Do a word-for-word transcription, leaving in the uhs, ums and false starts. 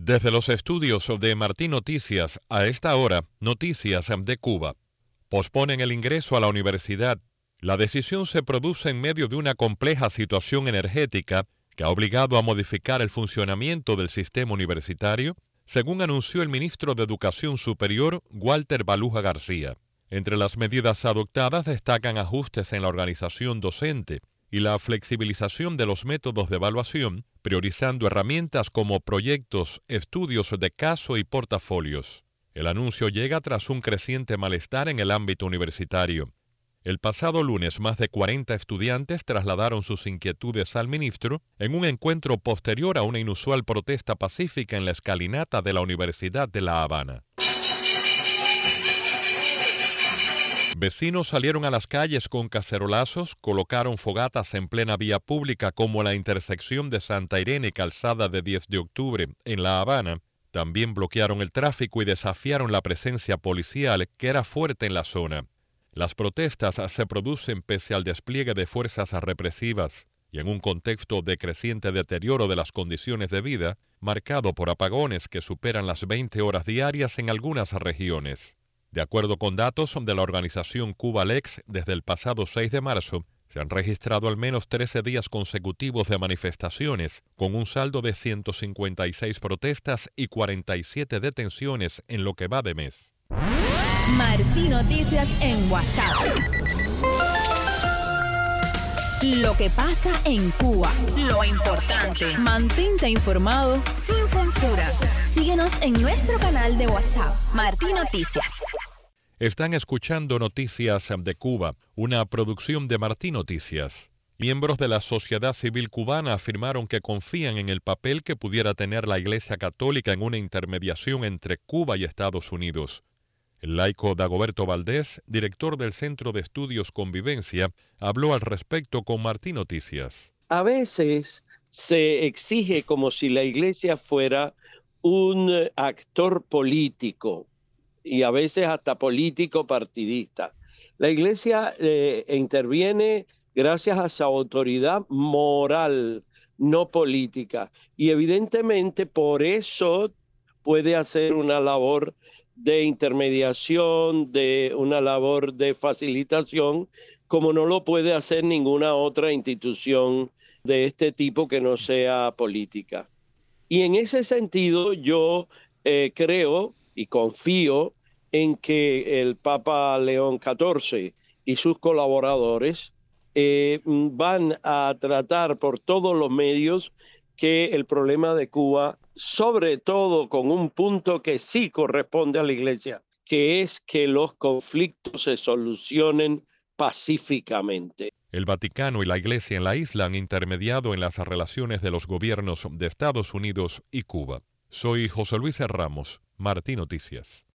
Desde los estudios de Martín Noticias, a esta hora, noticias de Cuba. Posponen el ingreso a la universidad. La decisión se produce en medio de una compleja situación energética que ha obligado a modificar el funcionamiento del sistema universitario, según anunció el ministro de Educación Superior, Walter Baluja García. Entre las medidas adoptadas destacan ajustes en la organización docente y la flexibilización de los métodos de evaluación, priorizando herramientas como proyectos, estudios de caso y portafolios. El anuncio llega tras un creciente malestar en el ámbito universitario. El pasado lunes, más de cuarenta estudiantes trasladaron sus inquietudes al ministro en un encuentro posterior a una inusual protesta pacífica en la escalinata de la Universidad de La Habana. Vecinos salieron a las calles con cacerolazos, colocaron fogatas en plena vía pública como la intersección de Santa Irene y Calzada de diez de octubre en La Habana. También bloquearon el tráfico y desafiaron la presencia policial, que era fuerte en la zona. Las protestas se producen pese al despliegue de fuerzas represivas y en un contexto de creciente deterioro de las condiciones de vida, marcado por apagones que superan las veinte horas diarias en algunas regiones. De acuerdo con datos de la organización Cubalex, desde el pasado seis de marzo, se han registrado al menos trece días consecutivos de manifestaciones, con un saldo de ciento cincuenta y seis protestas y cuarenta y siete detenciones en lo que va de mes. Martín Noticias en WhatsApp. Lo que pasa en Cuba. Lo importante. Mantente informado sin censura. Síguenos en nuestro canal de WhatsApp, Martín Noticias. Están escuchando Noticias de Cuba, una producción de Martín Noticias. Miembros de la sociedad civil cubana afirmaron que confían en el papel que pudiera tener la Iglesia Católica en una intermediación entre Cuba y Estados Unidos. El laico Dagoberto Valdés, director del Centro de Estudios Convivencia, habló al respecto con Martín Noticias. A veces se exige como si la Iglesia fuera un actor político y a veces hasta político partidista. La Iglesia eh, interviene gracias a su autoridad moral, no política, y evidentemente por eso puede hacer una labor de intermediación, de una labor de facilitación, como no lo puede hacer ninguna otra institución de este tipo que no sea política. Y en ese sentido yo eh, creo y confío en que el Papa León catorce y sus colaboradores eh, van a tratar por todos los medios que el problema de Cuba, sobre todo con un punto que sí corresponde a la Iglesia, que es que los conflictos se solucionen pacíficamente. El Vaticano y la Iglesia en la isla han intermediado en las relaciones de los gobiernos de Estados Unidos y Cuba. Soy José Luis Ramos, Martín Noticias.